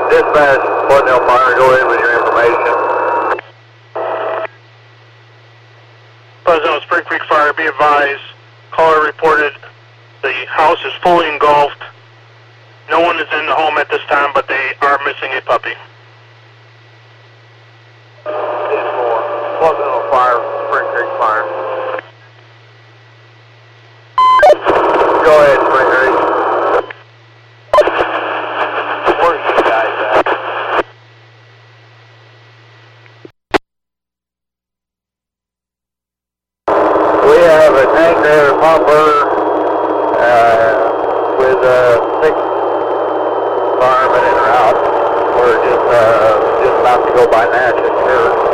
Dispatch, Flooddale Fire, go ahead with your information. Pleasant Spring Creek Fire, be advised, caller reported the house is fully engulfed. No one is in the home at this time, but they are missing a puppy. 10-4, Flooddale Fire, Spring Creek Fire. Go ahead, Spring Creek. Where's you guys at? We have a tank there, a pumper, with 6 firemen en route. We're just about to go by Natchez Church.